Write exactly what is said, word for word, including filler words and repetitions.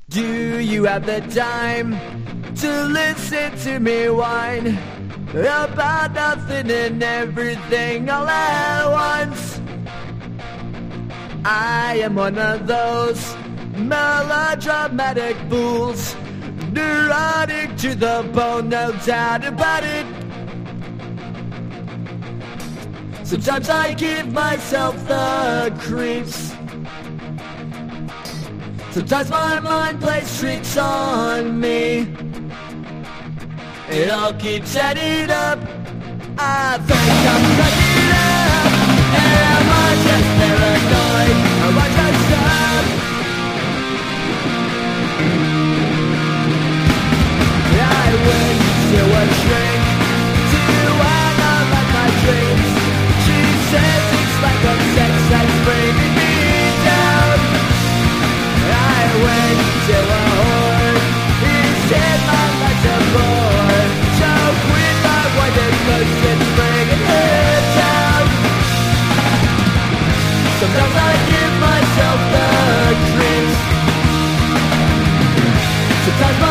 Do you have the time to listen to me whine about nothing and everything all at once? I am one of those melodramatic fools, neurotic to the bone, no doubt about it. Sometimes I give myself the creeps. Sometimes my mind plays tricks on me. It all keeps adding up. I think I'm cracking up. Am I just paranoid? Am I just up? I went to a shrink to analyze my dreams. She says it's like a sex that's bringing me down. I went to a whore. He said my life's a bore. So quit my wonder cause it's bringing her down. Sometimes I give myself the creeps. Sometimes